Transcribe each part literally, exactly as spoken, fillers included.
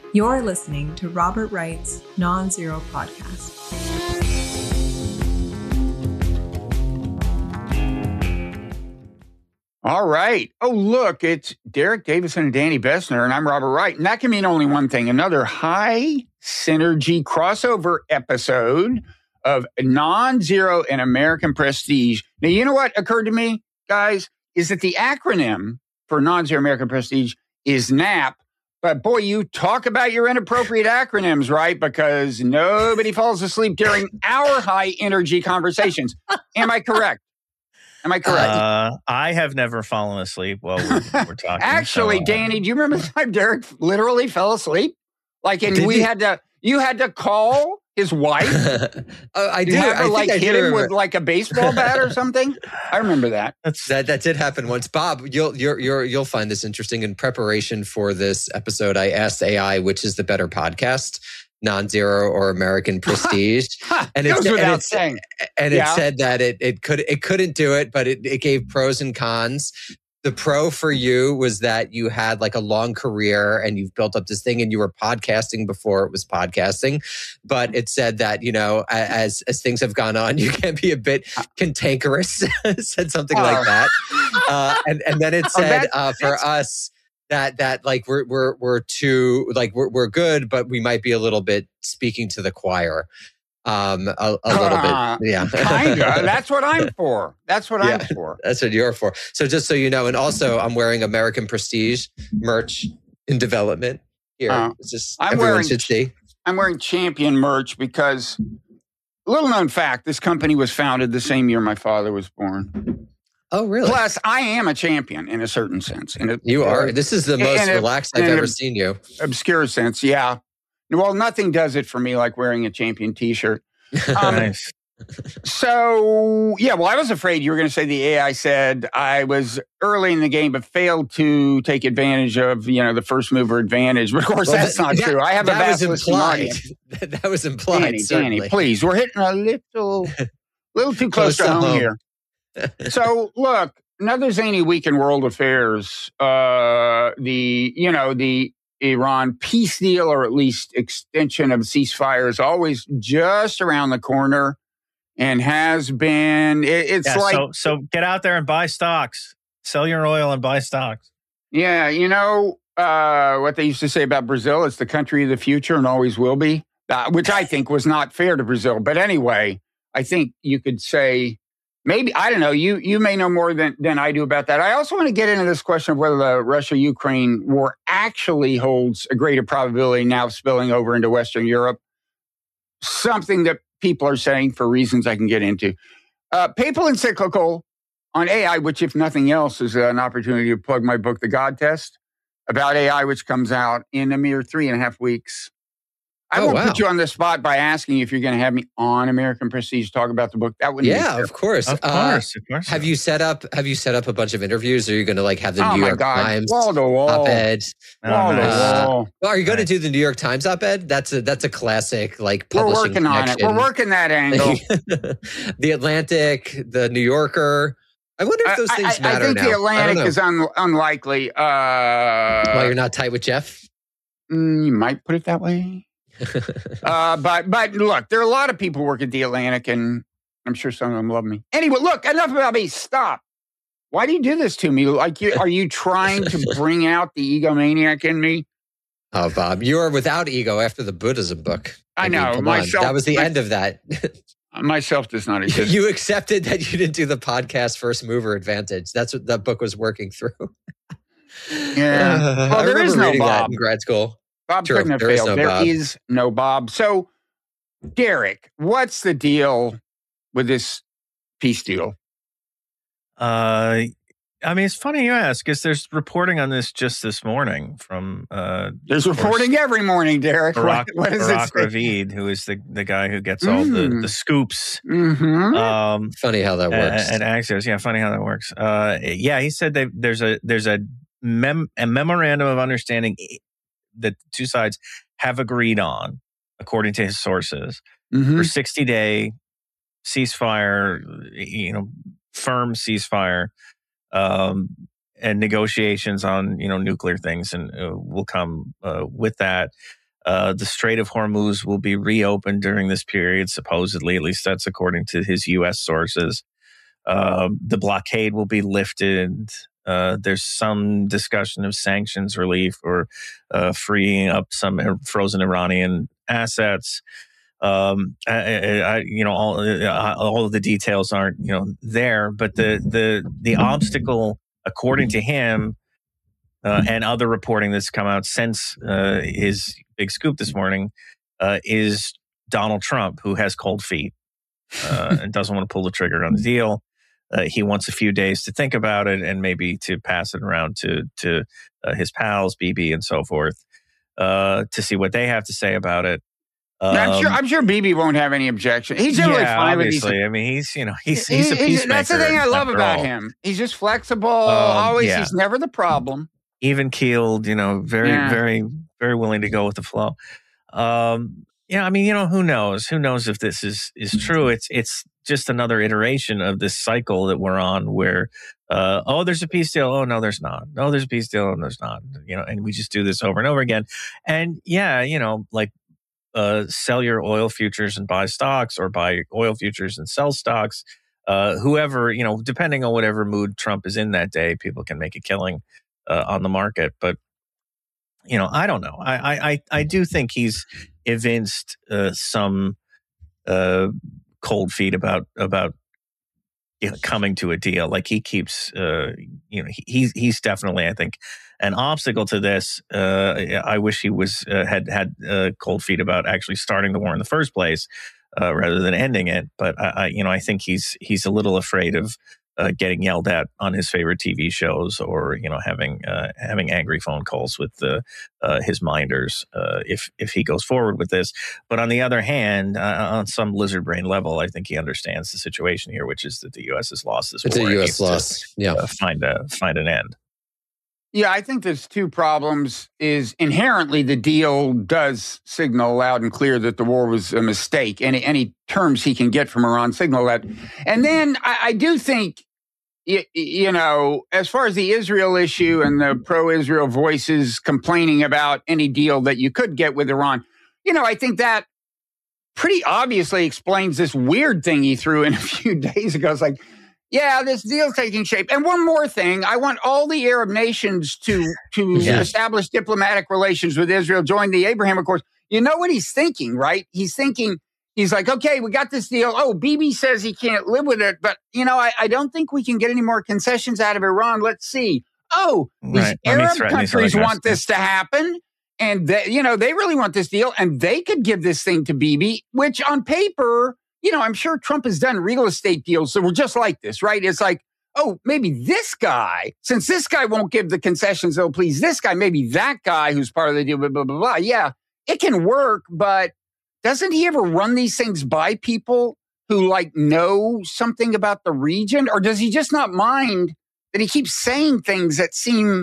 You're listening to Robert Wright's Non-Zero Podcast. All right. Oh, look, it's Derek Davison and Danny Bessner, and I'm Robert Wright. And that can mean only one thing, another high synergy crossover episode of Non-Zero and American Prestige. Now, you know what occurred to me, guys, is that the acronym for Non-Zero American Prestige is NAP. But boy, you talk about your inappropriate acronyms, right? Because nobody falls asleep during our high energy conversations. Am I correct? Am I correct? Uh, I have never fallen asleep while we're, we're talking. Actually, so, uh, Danny, do you remember the time Derek literally fell asleep? Like, and Did we you? had to, you had to call his wife. oh, I You do. had to I like think I hit do him remember. with like a baseball bat or something. I remember that. that's, That that did happen once. Bob, you'll you're, you're, you'll find this interesting. In preparation for this episode, I asked A I which is the better podcast, Non-Zero or American Prestige, and Goes and without it, saying. and Yeah. it said that it it could it couldn't do it, but it, it gave pros and cons. The pro for you was that you had like a long career and you've built up this thing and you were podcasting before it was podcasting. But it said that, you know, a- as as things have gone on, you can be a bit cantankerous. It said something Oh. like that. Uh, and, and then it Oh, said that- uh, for us that that like we're we're we're too like we're we're good, but we might be a little bit speaking to the choir. Um, a, a little Uh, bit, yeah. Kinda. That's what I'm for. That's what Yeah. I'm for. That's what you're for. So just so you know, and also I'm wearing American Prestige merch in development here. Uh, It's just I'm everyone wearing- should see. I'm wearing Champion merch because, little known fact, this company was founded the same year my father was born. Oh, really? Plus, I am a champion in a certain sense. In a, You are. This is the in most a- relaxed I've in a- ever seen you. obscure sense, yeah. Well, nothing does it for me like wearing a Champion T-shirt. Um, nice. So, yeah, well, I was afraid you were going to say the A I said I was early in the game, but failed to take advantage of, you know, the first mover advantage. But of course, Well, that's that- not that- true. I have a that vast was listening implied. audience. That was implied. Danny, certainly. Danny, please, we're hitting a little, little too close, Close to to home, home. here. So, look, another zany week in world affairs. Uh, the, you know, the Iran peace deal, or at least extension of ceasefire, is always just around the corner, and has been. It, it's Yeah, like, so so get out there and buy stocks. Sell your oil and buy stocks. yeah, you know uh, what they used to say about Brazil? It's the country of the future and always will be. Uh, which I think was not fair to Brazil. But anyway, I think you could say. Maybe, I don't know, you you may know more than, than I do about that. I also want to get into this question of whether the Russia-Ukraine war actually holds a greater probability now of spilling over into Western Europe. Something that people are saying for reasons I can get into. Uh, papal encyclical on A I, which if nothing else is an opportunity to plug my book, The God Test, about A I, which comes out in a mere three and a half weeks. I Oh, won't wow. put you on the spot by asking you if you're going to have me on American Prestige to talk about the book. That wouldn't be Yeah, fair. of course. Of Uh, course, of course. have you set up? Have you set up a bunch of interviews? Or are you going to like have the Oh New my York God, Times wall to wall, op-ed? Oh, wall to nice. wall. Well, are you going Nice. to do the New York Times op-ed? That's a that's a classic like We're publishing working on it. connection. We're working that angle. The Atlantic, the New Yorker. I wonder if those I, things I, matter I think now. the I don't Atlantic know. is un, unlikely. Uh, Well, you're not tight with Jeff. mm, you might put it that way. Uh, but but look, there are a lot of people who work at the Atlantic, and I'm sure some of them love me. Anyway, look, enough about me. Stop. Why do you do this to me? Like, you, are you trying to bring out the egomaniac in me? Oh, Bob, you are without ego after the Buddhism book. I know, come myself- on. That was the my- end of that. Myself does not exist. You accepted that you didn't do the podcast first mover advantage. That's what that book was working through. Yeah. Uh, Well, I there remember is no reading that Bob. in grad school. Bob True, couldn't have there is failed. no There Bob. is no Bob. So, Derek, what's the deal with this peace deal? Uh, I mean, it's funny you ask, because there's reporting on this just this morning from uh, There's of course, reporting every morning, Derek. Barack, what, what is Barack it? say? Ravid, who is the, the guy who gets all the, Mm. the scoops. Mm-hmm. Um, Funny how that works. At Axios, yeah, funny how that works. Uh, yeah, he said that there's a there's a mem a memorandum of understanding that the two sides have agreed on, according to his sources, Mm-hmm. for sixty day ceasefire, you know, firm ceasefire, um, and negotiations on, you know, nuclear things, and uh, will come uh, with that. Uh, the Strait of Hormuz will be reopened during this period, supposedly. At least that's according to his U S sources. Uh, the blockade will be lifted. Uh, there's some discussion of sanctions relief or uh, freeing up some frozen Iranian assets. Um, I, I, you know, all all of the details aren't you know there, but the the the obstacle, according to him, uh, and other reporting that's come out since uh, his big scoop this morning, uh, is Donald Trump, who has cold feet uh, and doesn't want to pull the trigger on the deal. Uh, he wants a few days to think about it and maybe to pass it around to to uh, his pals, Bibi and so forth, uh, to see what they have to say about it. Um, I'm sure. I'm sure Bibi won't have any objection. He's generally yeah, fine obviously. with these. I mean, he's you know he's he's a peacemaker. That's the thing I love about all. him. He's just flexible. Um, always. yeah. He's never the problem. Even keeled. You know, very Yeah. very very willing to go with the flow. Um, yeah, I mean, you know, who knows? Who knows if this is is true? It's it's just another iteration of this cycle that we're on, where uh, oh, there's a peace deal. Oh no, there's not. No, there's a peace deal, and there's not. You know, and we just do this over and over again. And yeah, you know, like. Uh, sell your oil futures and buy stocks, or buy oil futures and sell stocks. Uh, whoever, you know, depending on whatever mood Trump is in that day, people can make a killing uh, on the market. But, you know, I don't know. I I, I do think he's evinced uh, some uh, cold feet about about you know, coming to a deal. Like he keeps, uh, you know, he, he's he's definitely, I think, an obstacle to this. Uh, I wish he was uh, had had uh, cold feet about actually starting the war in the first place, uh, rather than ending it. But I, I, you know, I think he's he's a little afraid of uh, getting yelled at on his favorite T V shows, or you know, having uh, having angry phone calls with the, uh, his minders uh, if if he goes forward with this. But on the other hand, uh, on some lizard brain level, I think he understands the situation here, which is that the U S has lost this It's war. a U S to, loss. Yeah, uh, find a find an end. Yeah, I think there's two problems. Is inherently the deal does signal loud and clear that the war was a mistake. Any any terms he can get from Iran signal that. And then I, I do think, you, you know, as far as the Israel issue and the pro-Israel voices complaining about any deal that you could get with Iran, you know, I think that pretty obviously explains this weird thing he threw in a few days ago. It's like, yeah, this deal's taking shape. And one more thing, I want all the Arab nations to, to Yeah. establish diplomatic relations with Israel, join the Abraham Accords. You know what he's thinking, right? He's thinking, he's like, okay, we got this deal. Oh, Bibi says he can't live with it, but, you know, I, I don't think we can get any more concessions out of Iran. Let's see. Oh, these Right. Let me Arab threaten these countries other guys. want this to happen. And, they, you know, they really want this deal, and they could give this thing to Bibi, which on paper, you know, I'm sure Trump has done real estate deals that were just like this, right? It's like, oh, maybe this guy, since this guy won't give the concessions, they'll please this guy, maybe that guy who's part of the deal, blah, blah, blah, blah. Yeah, it can work, but doesn't he ever run these things by people who like know something about the region? Or does he just not mind that he keeps saying things that seem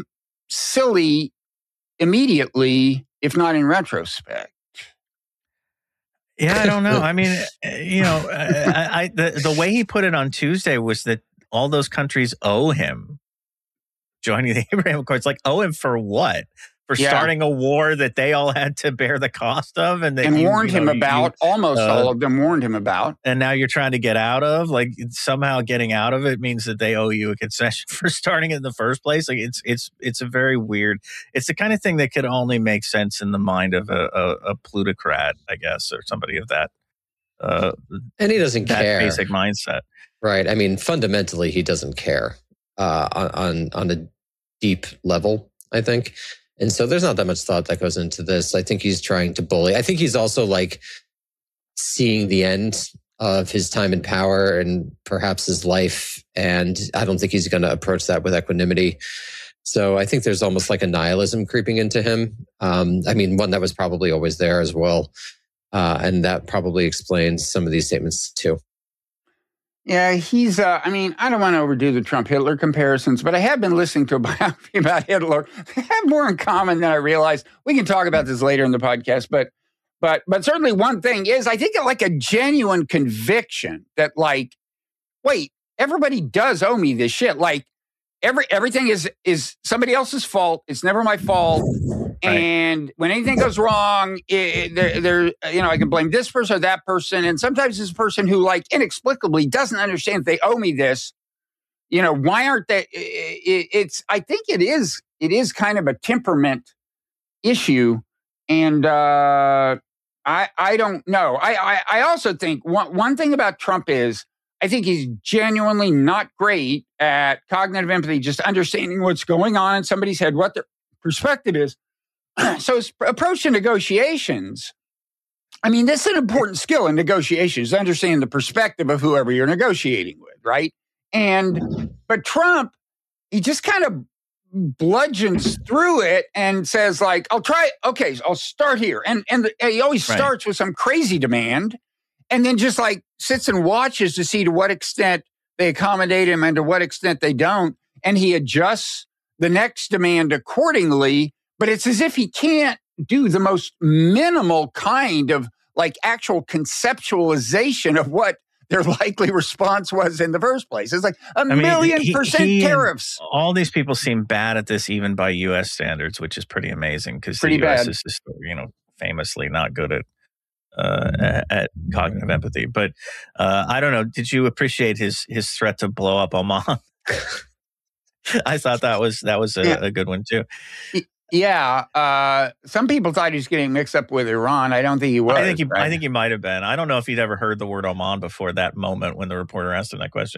silly immediately, if not in retrospect? Yeah, I don't know. I mean, you know, I, I the, the way he put it on Tuesday was that all those countries owe him joining the Abraham Accords. Like, owe him for what? For Yeah. starting a war that they all had to bear the cost of, and that And you, warned you know, him you- about, almost uh, all of them warned him about. and now you're trying to get out of. Like, somehow getting out of it means that they owe you a concession for starting it in the first place. Like, it's it's it's a very weird. It's the kind of thing that could only make sense in the mind of a, a, a plutocrat, I guess, or somebody of that uh, and he doesn't that care. basic mindset. Right. I mean, fundamentally, he doesn't care uh, on, on on a deep level, I think. And so there's not that much thought that goes into this. I think he's trying to bully. I think he's also like seeing the end of his time in power and perhaps his life. And I don't think he's going to approach that with equanimity. So I think there's almost like a nihilism creeping into him. Um, I mean, one that was probably always there as well. Uh, and that probably explains some of these statements too. Yeah, he's, uh, I mean, I don't want to overdo the Trump-Hitler comparisons, but I have been listening to a biography about Hitler. They have more in common than I realized. We can talk about this later in the podcast, but but but certainly one thing is, I think like a genuine conviction that like, wait, everybody does owe me this shit. Like, every everything is is somebody else's fault. It's never my fault. And when anything goes wrong, it, there, there, you know, I can blame this person or that person. And sometimes it's a person who, like, inexplicably doesn't understand they owe me this. You know, why aren't they? It, it's, I think it is, it is kind of a temperament issue. And uh, I, I don't know. I, I, I also think one, one thing about Trump is I think he's genuinely not great at cognitive empathy, just understanding what's going on in somebody's head, what their perspective is. So his approach to negotiations, I mean, this is an important skill in negotiations, understanding the perspective of whoever you're negotiating with, right? And, but Trump, he just kind of bludgeons through it and says, like, I'll try, okay, I'll start here. And, and, the, and he always Right. starts with some crazy demand and then just like sits and watches to see to what extent they accommodate him and to what extent they don't. And he adjusts the next demand accordingly. But it's as if he can't do the most minimal kind of like actual conceptualization of what their likely response was in the first place. It's like a I mean, million he- percent he and tariffs. All these people seem bad at this, even by U S standards, which is pretty amazing because the Pretty U S bad. is, just, you know, famously not good at uh, at, at cognitive empathy. But uh, I don't know. Did you appreciate his his threat to blow up Oman? I thought that was that was a, Yeah. a good one too. Yeah. Uh, some people thought he was getting mixed up with Iran. I don't think he was. I think he, right? I think he might have been. I don't know if he'd ever heard the word Oman before that moment when the reporter asked him that question.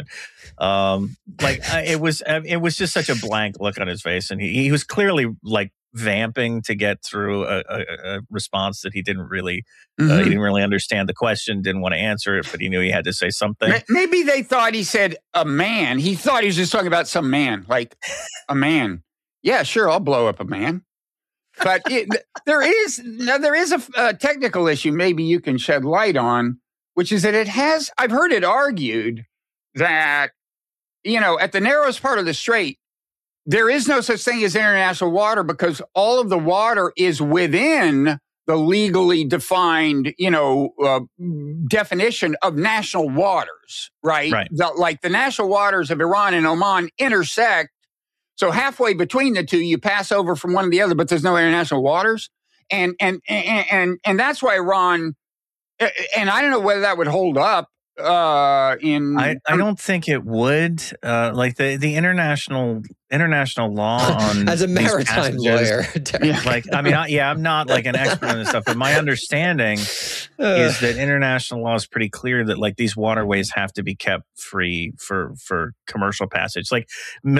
Um, like I, it was, it was just such a blank look on his face, and he, he was clearly like vamping to get through a, a, a response that he didn't really, uh, Mhm. he didn't really understand the question, didn't want to answer it, but he knew he had to say something. Ma- Maybe they thought he said a man. He thought he was just talking about some man, like a man. Yeah, sure, I'll blow up a man. But it, there is now there is a, a technical issue maybe you can shed light on, which is that it has. I've heard it argued that, you know, at the narrowest part of the strait, there is no such thing as international water because all of the water is within the legally defined, you know, uh, definition of national waters, right? Right. The, like the national waters of Iran and Oman intersect. So halfway between the two, you pass over from one to the other, but there's no international waters. And, and, and, and, and that's why Iran, and I don't know whether that would hold up uh, in. I, I don't think it would. Uh, like the, the international international law on As a these maritime passages, lawyer, Yeah. Like, I mean, I, yeah, I'm not like an expert on this stuff, but my understanding is that international law is pretty clear that like these waterways have to be kept free for for commercial passage. Like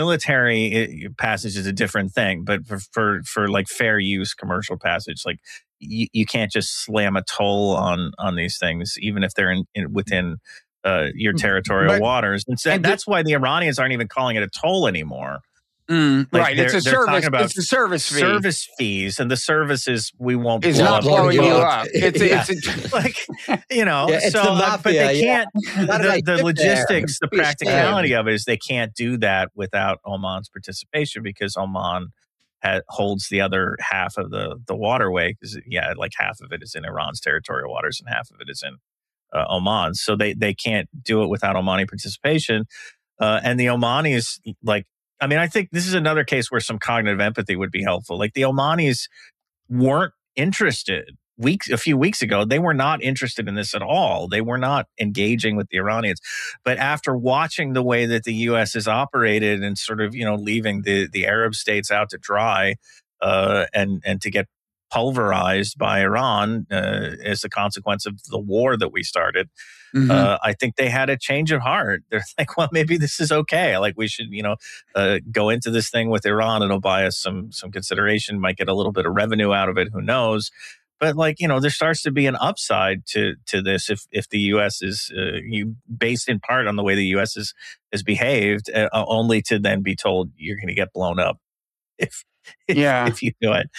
military uh, passage is a different thing, but for for, for like fair use commercial passage, like you, you can't just slam a toll on on these things, even if they're in, in within uh, your territorial But- waters. And so and that's why the Iranians aren't even calling it a toll anymore. Mm, Like, right, it's they're- a they're service. talking about It's a service fee. Service fees, and the service is we won't is blow not up blowing you you up. up. It's, Yeah. it's a, like you know, Yeah, it's so the uh, but mafia, they yeah. can't. How did I The, the get logistics, there? the practicality of it is they can't do that without Oman's participation because Oman ha- holds the other half of the the waterway. Because yeah, like half of it is in Iran's territorial waters and half of it is in uh, Oman's. So they they can't do it without Omani participation. Uh, and the Omanis, like, I mean, I think this is another case where some cognitive empathy would be helpful. Like the Omanis weren't interested weeks, a few weeks ago. They were not interested in this at all. They were not engaging with the Iranians. But after watching the way that the U S has operated and sort of, you know, leaving the, the Arab states out to dry uh, and, and to get pulverized by Iran uh, as a consequence of the war that we started, Mhm. uh, I think they had a change of heart. They're like, well, maybe this is okay. Like we should, you know, uh, go into this thing with Iran. It'll buy us some some consideration. Might get a little bit of revenue out of it. Who knows? But like, you know, there starts to be an upside to to this if if the U S is uh, you based in part on the way the U S has has behaved, uh, only to then be told you're going to get blown up if if, Yeah. if you do it.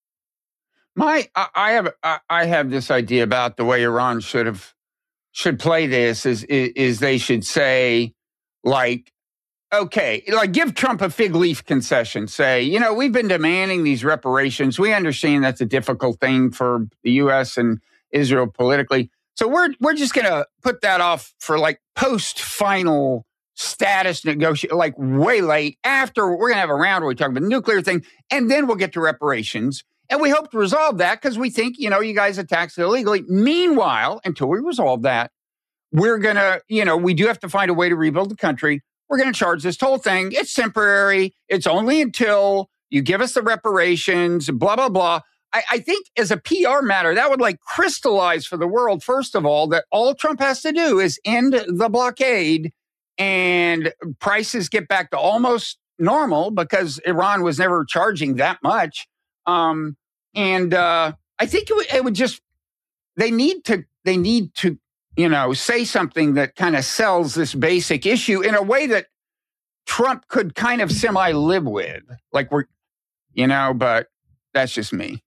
My, I I have, I I have this idea about the way Iran should have, should play this is, is, is they should say, like, okay, like give Trump a fig leaf concession. Say, you know, we've been demanding these reparations. We understand that's a difficult thing for the U S and Israel politically. So we're we're just going to put that off for like post final status negotiation, like way late after we're going to have a round where we talk about the nuclear thing, and then we'll get to reparations. And we hope to resolve that because we think, you know, you guys attacked it illegally. Meanwhile, until we resolve that, we're going to, you know, we do have to find a way to rebuild the country. We're going to charge this toll thing. It's temporary. It's only until you give us the reparations, blah, blah, blah. I, I think as a P R matter, that would like crystallize for the world, first of all, that all Trump has to do is end the blockade and prices get back to almost normal because Iran was never charging that much. Um, and uh, I think it would, it would just, they need to, they need to, you know, say something that kind of sells this basic issue in a way that Trump could kind of semi live with. Like we're, you know, but that's just me.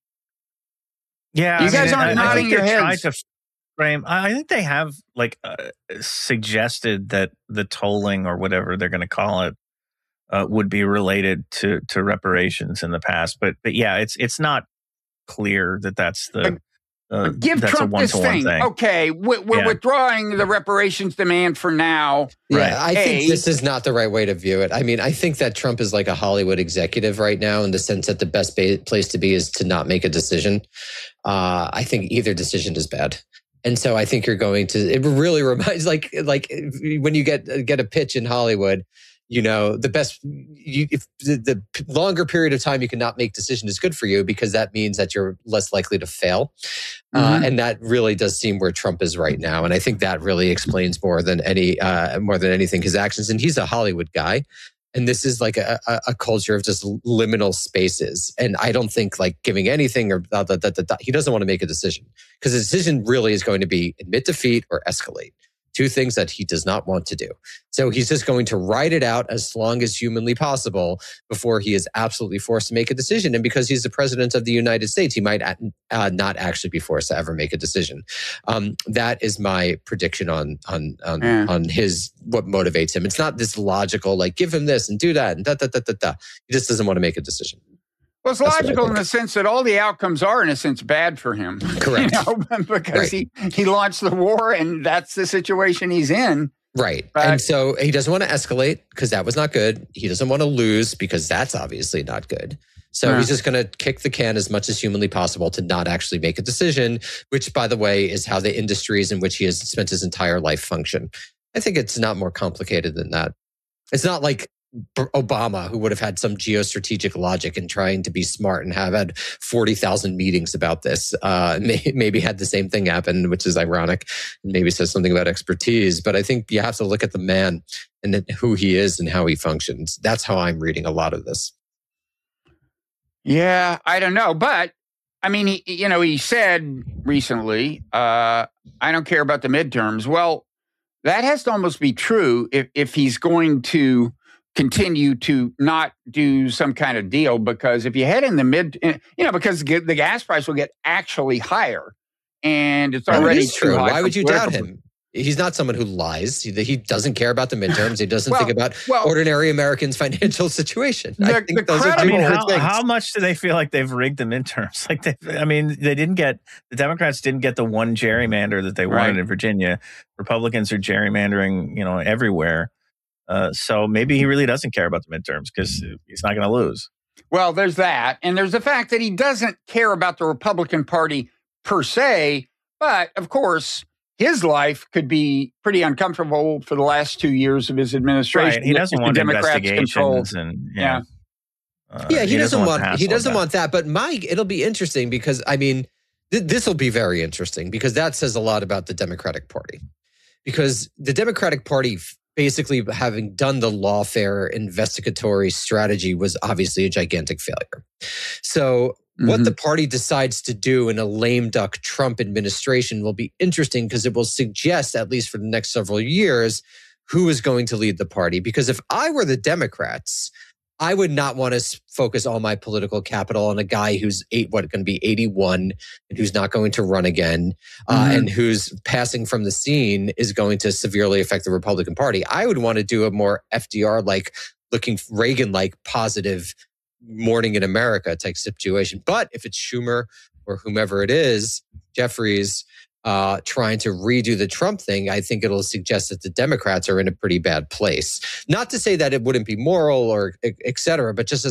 Yeah. You I guys mean, aren't I, nodding I your think they're heads. trying to frame, I think they have like uh, suggested that the tolling or whatever they're going to call it uh, would be related to, to reparations in the past. But, but yeah, it's, it's not clear that that's the, uh, Give that's Trump a this one-to-one thing. thing. Okay, we're, we're Yeah. withdrawing the reparations demand for now. Yeah, Right. I think A- this is not the right way to view it. I mean, I think that Trump is like a Hollywood executive right now in the sense that the best ba- place to be is to not make a decision. Uh, I think either decision is bad. And so I think you're going to, it really reminds like, like when you get, get a pitch in Hollywood, you know, the best, you, if the, the longer period of time you cannot make decision is good for you because that means that you're less likely to fail. Uh, Mhm. and that really does seem where Trump is right now. And I think that really explains more than any, uh, more than anything, his actions. And he's a Hollywood guy. And this is like a, a, a culture of just liminal spaces. And I don't think like giving anything or da, da, da, da, da, he doesn't want to make a decision because the decision really is going to be admit defeat or escalate. Two things that he does not want to do. So he's just going to ride it out as long as humanly possible before he is absolutely forced to make a decision. And because he's the president of the United States, he might uh, not actually be forced to ever make a decision. Um, that is my prediction on on on, Yeah. on his what motivates him. It's not this logical like give him this and do that and da da da da da. He just doesn't want to make a decision. Well, it's That's what I logical in think. the sense that all the outcomes are, in a sense, bad for him. Correct. You know, because Right. he, he launched the war and that's the situation he's in. Right. But- and so he doesn't want to escalate because that was not good. He doesn't want to lose because that's obviously not good. So Yeah. he's just going to kick the can as much as humanly possible to not actually make a decision, which, by the way, is how the industries in which he has spent his entire life function. I think it's not more complicated than that. It's not like Obama, who would have had some geostrategic logic in trying to be smart and have had forty thousand meetings about this. Uh, may, maybe had the same thing happen, which is ironic. Maybe says something about expertise. But I think you have to look at the man and who he is and how he functions. That's how I'm reading a lot of this. Yeah, I don't know. But, I mean, he, you know, he said recently, uh, I don't care about the midterms. Well, that has to almost be true if, if he's going to continue to not do some kind of deal, because if you head in the mid, you know, because the gas price will get actually higher, and it's That already is true. too high Why for would you doubt political- him? He's not someone who lies. He, he doesn't care about the midterms. He doesn't Well, think about well- ordinary Americans' financial situation. The- I think the those are I two mean, credible different how, things. how much do they feel like they've rigged the midterms? Like, they, I mean, they didn't get the Democrats didn't get the one gerrymander that they wanted Right. in Virginia. Republicans are gerrymandering, you know, everywhere. Uh, so maybe he really doesn't care about the midterms because he's not going to lose. Well, there's that. And there's the fact that he doesn't care about the Republican Party per se. But of course, his life could be pretty uncomfortable for the last two years of his administration. Right? He doesn't if the want Democrats control. investigations and Yeah. yeah. Uh, Yeah, he, doesn't, the want. hassle He of doesn't that. want that. But Mike, it'll be interesting because I mean, th- this will be very interesting because that says a lot about the Democratic Party. Because the Democratic Party, f- basically having done the lawfare investigatory strategy, was obviously a gigantic failure. So. What Mhm. the party decides to do in a lame duck Trump administration will be interesting because it will suggest, at least for the next several years, who is going to lead the party. Because if I were the Democrats, I would not want to focus all my political capital on a guy who's eight, what, going to be eighty-one and who's not going to run again, uh, Mhm. and whose passing from the scene is going to severely affect the Republican Party. I would want to do a more F D R-like, looking Reagan-like positive Morning in America type situation. But if it's Schumer or whomever it is, Jeffries, uh, trying to redo the Trump thing, I think it'll suggest that the Democrats are in a pretty bad place. Not to say that it wouldn't be moral or et cetera, but just as a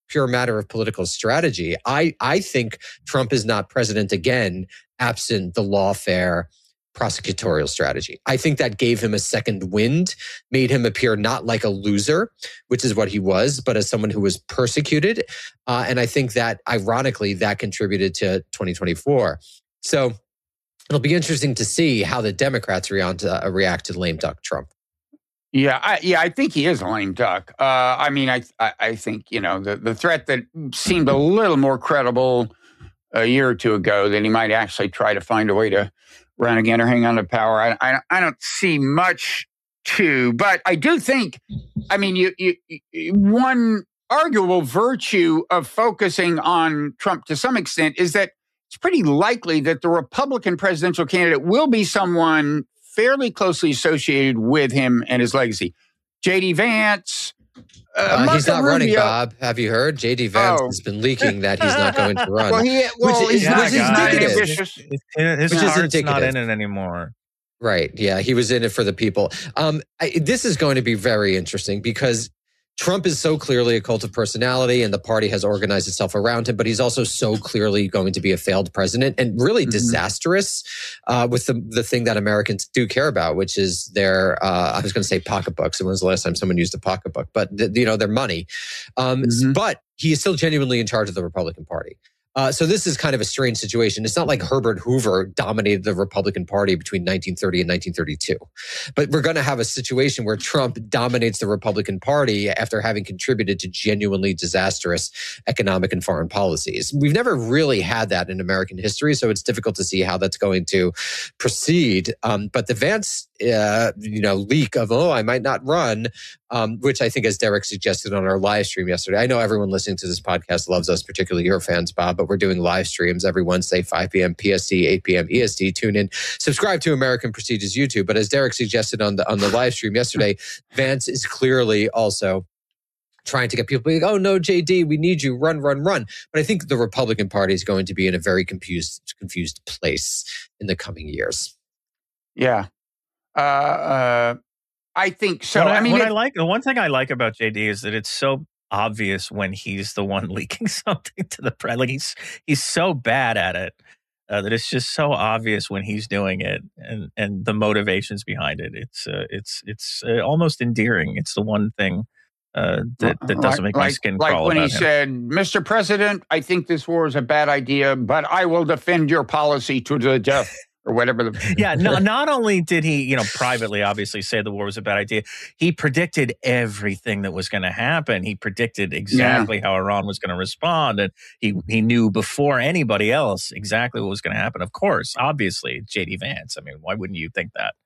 pure matter of political strategy. I, I think Trump is not president again, absent the lawfare prosecutorial strategy. I think that gave him a second wind, made him appear not like a loser, which is what he was, but as someone who was persecuted. Uh, and I think that, ironically, that contributed to twenty twenty-four. So it'll be interesting to see how the Democrats react, uh, react to lame duck Trump. Yeah, I, yeah, I think he is a lame duck. Uh, I mean, I, I, I think you know the the threat that seemed a little more credible a year or two ago that he might actually try to find a way to run again or hang on to power. I, I, I don't see much to, but I do think, I mean, you, you, you, one arguable virtue of focusing on Trump to some extent is that it's pretty likely that the Republican presidential candidate will be someone fairly closely associated with him and his legacy. J D Vance. Uh, uh, he's not Rubio. running, Bob. Have you heard? J D Vance Oh. has been leaking that he's not going to run. Well, he, well, Which is- he's not which is not indicative. ambitious. His, his Which is heart's not indicative. in it anymore. Right. Yeah. He was in it for the people. Um, I, this is going to be very interesting because Trump is so clearly a cult of personality and the party has organized itself around him, but he's also so clearly going to be a failed president and really Mm-hmm. disastrous uh, with the, the thing that Americans do care about, which is their, uh, I was going to say pocketbooks. And when was the last time someone used a pocketbook? But, th- you know, their money. Um, Mhm. But he is still genuinely in charge of the Republican Party. Uh, so this is kind of a strange situation. It's not like Herbert Hoover dominated the Republican Party between nineteen thirty and nineteen thirty-two. But we're going to have a situation where Trump dominates the Republican Party after having contributed to genuinely disastrous economic and foreign policies. We've never really had that in American history, so it's difficult to see how that's going to proceed. Um, but the Vance uh, you know, leak of, oh, I might not run, um, which I think, as Derek suggested on our live stream yesterday, I know everyone listening to this podcast loves us, particularly your fans, Bob, but we're doing live streams every Wednesday, five p.m. P S T, eight p.m. E S T. Tune in, subscribe to American Prestige's YouTube. But as Derek suggested on the on the live stream yesterday, Vance is clearly also trying to get people to be like, oh, no, J D, we need you, run, run, run. But I think the Republican Party is going to be in a very confused, confused place in the coming years. Yeah. Uh, uh, I think so. What I, I mean, what it- I like, the one thing I like about J D is that it's so obvious when he's the one leaking something to the press. Like he's he's so bad at it uh, that it's just so obvious when he's doing it, and and the motivations behind it. It's uh, it's it's uh, almost endearing. It's the one thing uh, that that doesn't make my like, skin like crawl when about he him. said, Mister President, I think this war is a bad idea, but I will defend your policy to the death. Or whatever the Yeah, no, not only did he, you know, privately obviously say the war was a bad idea, he predicted everything that was going to happen. He predicted exactly how Iran was going to respond, and he he knew before anybody else exactly what was going to happen. Of course, obviously, J D Vance. I mean, why wouldn't you think that?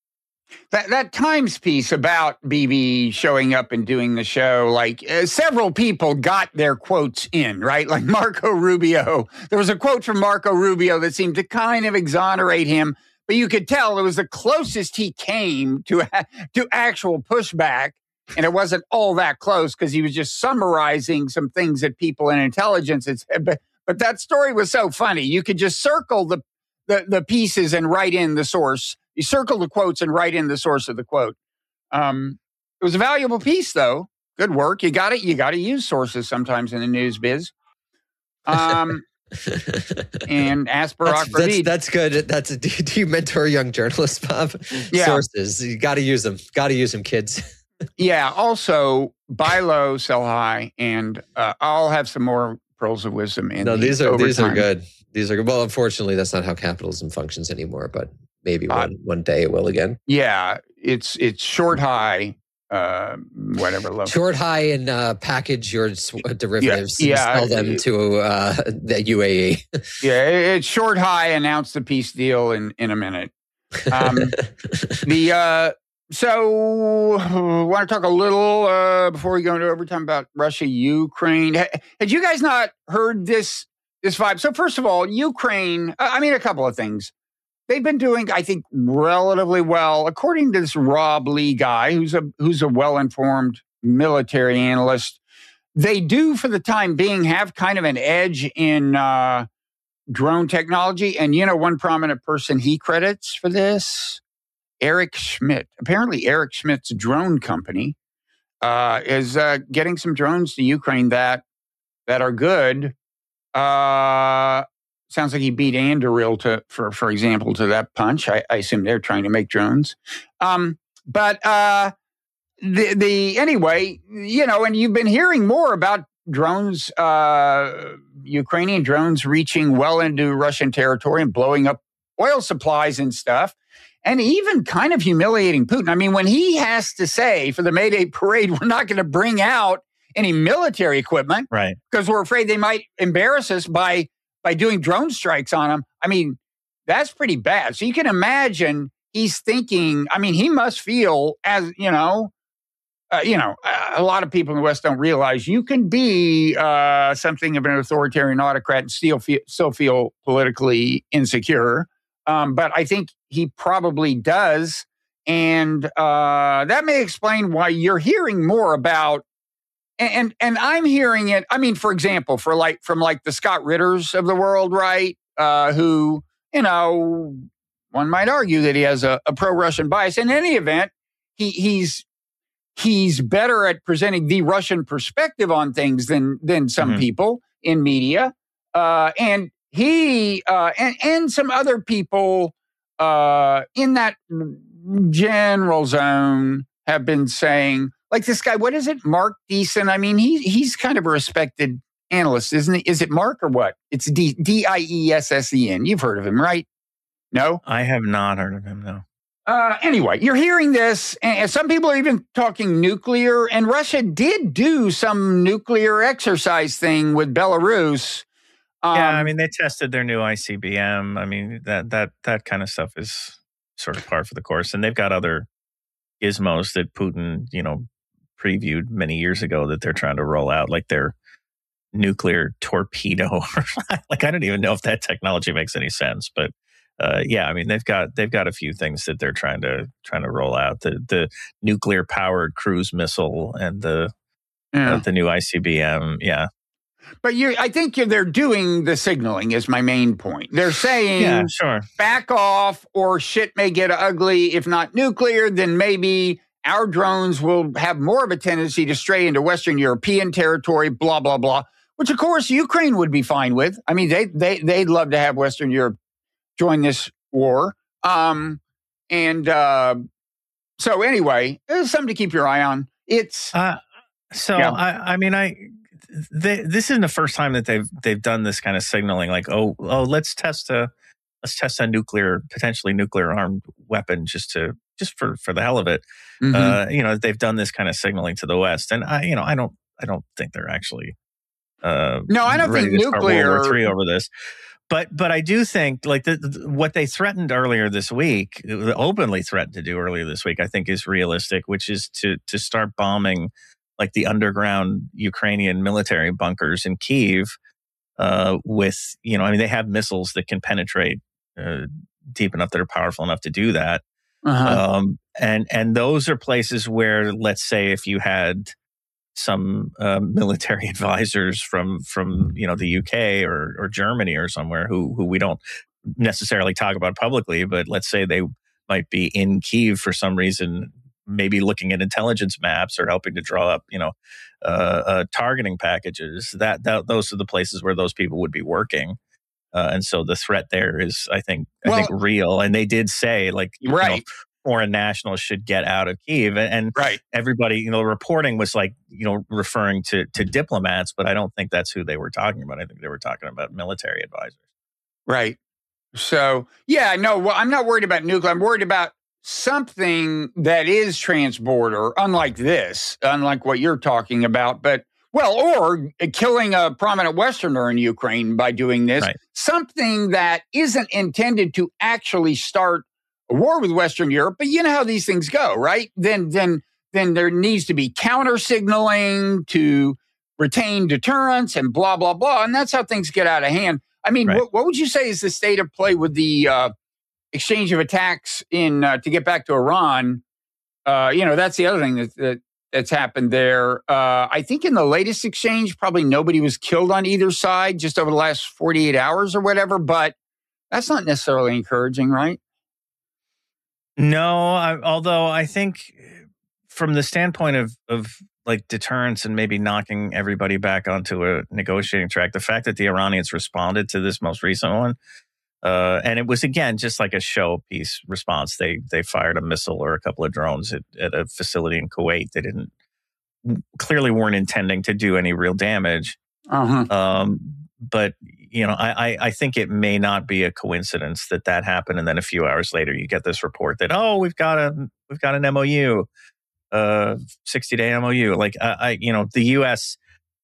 That that Times piece about Bibi showing up and doing the show, like uh, several people got their quotes in, right? Like Marco Rubio. There was a quote from Marco Rubio that seemed to kind of exonerate him, but you could tell it was the closest he came to to actual pushback, and it wasn't all that close because he was just summarizing some things that people in intelligence had said. But but that story was so funny. You could just circle the the, the pieces and write in the source. You circle the quotes and write in the source of the quote. Um, it was a valuable piece, though. Good work. You got it. You got to use sources sometimes in the news biz. Um, and ask Barack That's, that's, Ravid. that's good. That's a, do you mentor young journalists, Bob? Yeah. Sources. You got to use them. Got to use them, kids. Yeah. Also, buy low, sell high, and uh, I'll have some more pearls of wisdom. In No, the these are these are overtime. good. These are good. Well, unfortunately, that's not how capitalism functions anymore. But maybe Uh, one one day it will again. Yeah, it's it's short high, uh, whatever low. Short, high, and uh, package your s- derivatives. and yeah, sell them it- to uh, the U A E. Yeah, it- it's short high. Announce the peace deal in in a minute. Um, the uh, so I want to talk a little uh, before we go into overtime about Russia, Ukraine. Ha- Had you guys not heard this this vibe? So first of all, Ukraine. uh, I mean, a couple of things. They've been doing, I think, relatively well, according to this Rob Lee guy, who's a who's a well informed military analyst. They do, for the time being, have kind of an edge in uh, drone technology. And you know, one prominent person he credits for this. Eric Schmidt. Apparently, Eric Schmidt's drone company uh, is uh, getting some drones to Ukraine that that are good. Uh, sounds like he beat Anduril to, for for example, to that punch. I, I assume they're trying to make drones. Um, but uh, the the anyway, you know, and you've been hearing more about drones, uh, Ukrainian drones reaching well into Russian territory and blowing up oil supplies and stuff, and even kind of humiliating Putin. I mean, when he has to say for the May Day parade, we're not going to bring out any military equipment, right? Because we're afraid they might embarrass us by by doing drone strikes on them. I mean, that's pretty bad. So you can imagine he's thinking. I mean, he must feel as you know. Uh, you know, a lot of people in the West don't realize you can be uh, something of an authoritarian autocrat and still feel, still feel politically insecure. Um, but I think he probably does. And uh, that may explain why you're hearing more about, and, and and I'm hearing it. I mean, for example, for like from like the Scott Ritters of the world, right? Uh, who, you know, one might argue that he has a, a pro-Russian bias. In any event, he he's He's better at presenting the Russian perspective on things than than some mm-hmm. people in media, uh, and he uh, and and some other people uh, in that general zone have been saying, like this guy, what is it, Mark Deason? I mean, he he's kind of a respected analyst, isn't he? Is it Mark or what? It's D D I E S S E N. You've heard of him, right? No, I have not heard of him. No. Uh, anyway, you're hearing this, and some people are even talking nuclear, and Russia did do some nuclear exercise thing with Belarus. Um, yeah, I mean, they tested their new I C B M. I mean, that that that kind of stuff is sort of par for the course, and they've got other gizmos that Putin, you know, previewed many years ago that they're trying to roll out, like their nuclear torpedo. Like, I don't even know if that technology makes any sense, but. Uh, yeah, I mean they've got they've got a few things that they're trying to trying to roll out. The the nuclear powered cruise missile and the yeah. uh, the new I C B M. Yeah, but you I think they're doing the signaling. Is my main point. They're saying, yeah, sure, back off, or shit may get ugly. If not nuclear, then maybe our drones will have more of a tendency to stray into Western European territory. Blah blah blah. Which of course Ukraine would be fine with. I mean they they they'd love to have Western Europe join this war. Um, and uh, so anyway, there's something to keep your eye on. It's uh, so yeah. I, I mean, I they, this isn't the first time that they've they've done this kind of signaling, like oh oh let's test a let's test a nuclear potentially nuclear armed weapon just to just for for the hell of it. Mm-hmm. Uh, you know, they've done this kind of signaling to the West, and I you know I don't I don't think they're actually uh, no I don't think nuclear World War Three over this. But but I do think like the, the, what they threatened earlier this week, openly threatened to do earlier this week, I think is realistic, which is to to start bombing like the underground Ukrainian military bunkers in Kyiv uh, with, you know, I mean, they have missiles that can penetrate uh, deep enough that are powerful enough to do that. Uh-huh. Um, and and those are places where, let's say, if you had some uh, military advisors from from you know the U K or or Germany or somewhere who who we don't necessarily talk about publicly, but let's say they might be in Kyiv for some reason, maybe looking at intelligence maps or helping to draw up you know uh, uh, targeting packages. That, that those are the places where those people would be working, uh, and so the threat there is, I think, I well, think real. And they did say like right. You know, foreign nationals should get out of Kyiv. And right. everybody, you know, reporting was like, you know, referring to, to diplomats, but I don't think that's who they were talking about. I think they were talking about military advisors. Right. So, yeah, no, well, I'm not worried about nuclear. I'm worried about something that is transborder, unlike this, unlike what you're talking about. But, well, or killing a prominent Westerner in Ukraine by doing this, right. something that isn't intended to actually start a war with Western Europe, but you know how these things go, right? Then, then, then there needs to be counter signaling to retain deterrence and blah blah blah, and that's how things get out of hand. I mean, right. what, what would you say is the state of play with the uh, exchange of attacks in uh, to get back to Iran? Uh, you know, that's the other thing that, that that's happened there. Uh, I think in the latest exchange, probably nobody was killed on either side just over the last forty-eight hours or whatever. But that's not necessarily encouraging, right? No, I, although I think from the standpoint of, of like deterrence and maybe knocking everybody back onto a negotiating track, the fact that the Iranians responded to this most recent one, uh, and it was again just like a showpiece response. They they fired a missile or a couple of drones at, at a facility in Kuwait. They didn't clearly weren't intending to do any real damage. Uh-huh. Um, but you know, I, I I think it may not be a coincidence that that happened, and then a few hours later, you get this report that oh, we've got a we've got an M O U, uh, sixty day M O U. Like I, I you know, the U S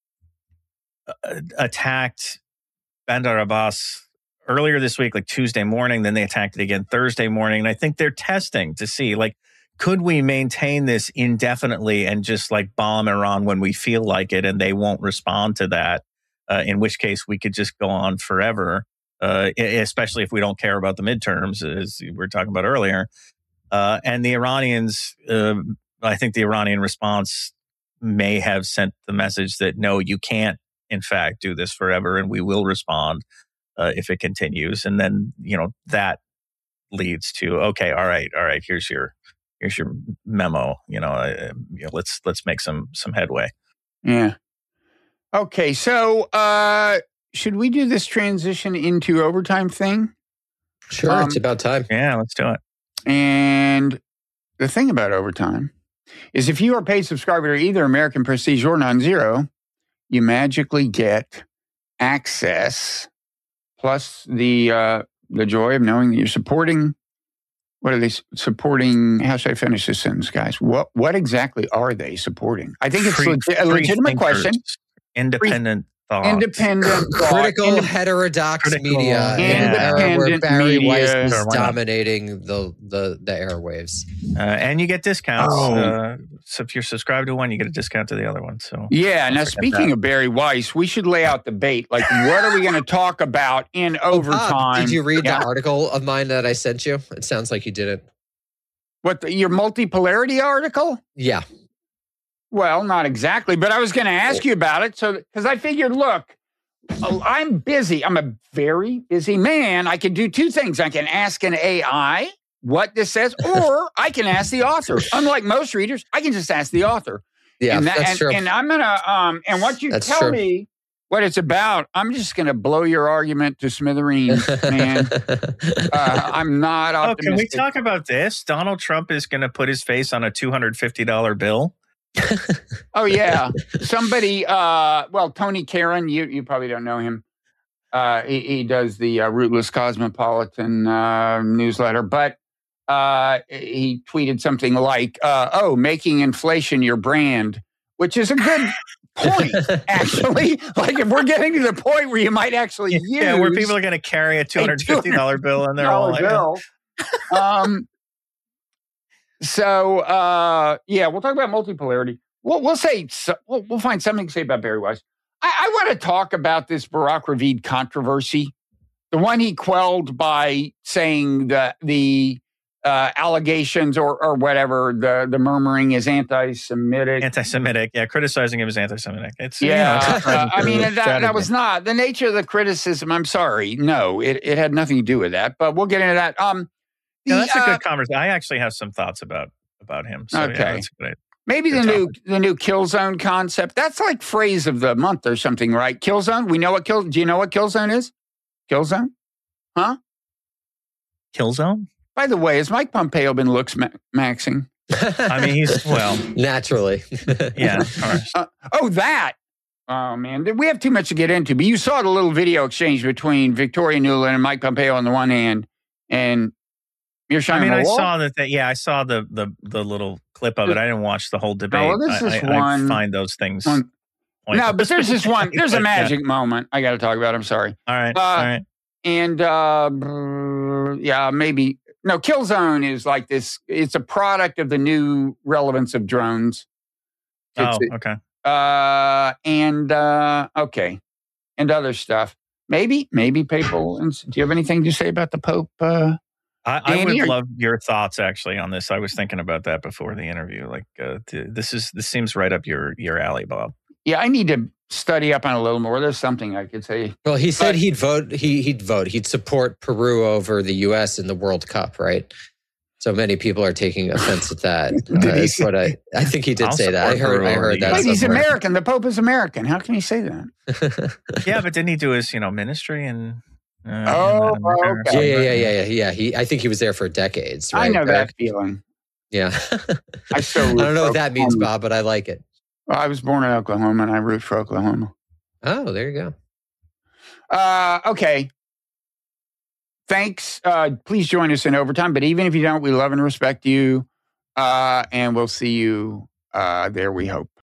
attacked Bandar Abbas earlier this week, like Tuesday morning. Then they attacked it again Thursday morning, and I think they're testing to see like, could we maintain this indefinitely and just like bomb Iran when we feel like it, and they won't respond to that. Uh, in which case, we could just go on forever, uh, especially if we don't care about the midterms, as we were talking about earlier. Uh, and the Iranians, uh, I think the Iranian response may have sent the message that, no, you can't, in fact, do this forever, and we will respond uh, if it continues. And then, you know, that leads to, okay, all right, all right, here's your here's your memo. You know, uh, you know let's let's make some some headway. Yeah. Okay, so uh, should we do this transition into overtime thing? Sure, Um, it's about time. Yeah, let's do it. And the thing about overtime is if you are a paid subscriber to either American Prestige or Non-Zero, you magically get access plus the uh, the joy of knowing that you're supporting. What are they s- supporting? How should I finish this sentence, guys? What what exactly are they supporting? I think it's Free- legi- a free legitimate thinkers, question. Independent thought. Independent thought, Critical indep- heterodox Critical, media in an era where independent Barry media. Weiss was Sure, why not? dominating the, the, the airwaves. Uh, and you get discounts. Oh. Uh, so if you're subscribed to one, you get a discount to the other one. So Yeah. Don't Now, forget speaking that. of Barry Weiss, we should lay out the bait. Like, what are we going to talk about in Oh, Bob, overtime? did you read Yeah. the article of mine that I sent you? It sounds like you didn't. What the, your multipolarity article? Yeah. Well, not exactly, but I was going to ask you about it. So, because I figured, look, I'm busy. I'm a very busy man. I can do two things. I can ask an A I what this says, or I can ask the author. Unlike most readers, I can just ask the author. Yeah, and that- that's and, true. And I'm gonna um, and once you That's tell true. me what it's about, I'm just gonna blow your argument to smithereens, man. Uh, I'm not Oh, can we optimistic. talk about this? Donald Trump is going to put his face on a two hundred fifty dollars bill. Oh yeah, somebody. Uh, well, Tony Karen, you you probably don't know him. Uh, he, he does the uh, Rootless Cosmopolitan uh, newsletter, but uh, he tweeted something like, uh, "Oh, making inflation your brand," which is a good point, actually. Like if we're getting to the point where you might actually use Yeah, where people are going to carry a two hundred fifty dollars bill in their dollar wallet. bill. um, so uh, yeah, we'll talk about multipolarity. We'll we'll say so, we'll, we'll find something to say about Barry Weiss. I, I want to talk about this Barack Ravid controversy, the one he quelled by saying that the uh, allegations or or whatever the the murmuring is anti-Semitic. Anti-Semitic, yeah, criticizing him as anti-Semitic. It's you know, Yeah, it's a uh, I mean that, strategy. that was not the nature of the criticism. I'm sorry, no, it, it had nothing to do with that. But we'll get into that. Um, Yeah, the, that's a uh, good conversation. I actually have some thoughts about about him. So, Okay. yeah, that's a good idea. maybe the Good new the new kill zone concept. That's like phrase of the month or something, right? Kill zone. We know what kill. Do you know what kill zone is? Kill zone. Killzone? By the way, has Mike Pompeo been looks ma- maxing? I mean, he's well, Naturally. yeah. Of course. Uh, oh, that. Oh man, we have too much to get into. But you saw the little video exchange between Victoria Nuland and Mike Pompeo on the one hand, and you're I shining mean, a I wall. saw that. that yeah, I saw the the the little clip of it. I didn't watch the whole debate. well, this I, is I, I one- find those things. one- pointless. No, but there's this one. There's a But, yeah. magic moment I got to talk about. I'm sorry. All right, Uh, all right. And uh, brr, yeah, maybe no. Killzone is like this. It's a product of the new relevance of drones. Oh, It's, okay. uh, and uh, okay, and other stuff. Maybe, maybe papal. Do you have anything to say about the Pope? Uh, I, I Danny, would are- love your thoughts actually on this. I was thinking about that before the interview. Like, uh, th- this is this seems right up your your alley, Bob. yeah, I need to study up on it a little more. There's something I could say. Well, he said But- he'd vote. He he'd vote. He'd support Peru over the U S in the World Cup, right? So many people are taking offense at that. Did Uh, he that's say- what I, I think he did I'll say that. I support heard, I her heard that. Wait, he's somewhere. American. The Pope is American. How can he say that? Yeah, but didn't he do his, you know, ministry and? Uh, in Oh, Latin America or okay. Yeah, something? yeah, yeah, yeah, yeah, yeah. He, I think he was there for decades. Right, I know Greg? that feeling. Yeah. I still I root don't know for what that means, Oklahoma. Bob, but I like it. Well, I was born in Oklahoma, and I root for Oklahoma. Oh, there you go. Uh, okay. Thanks. Uh, please join us in overtime. But even if you don't, we love and respect you. Uh, and we'll see you uh, there, we hope.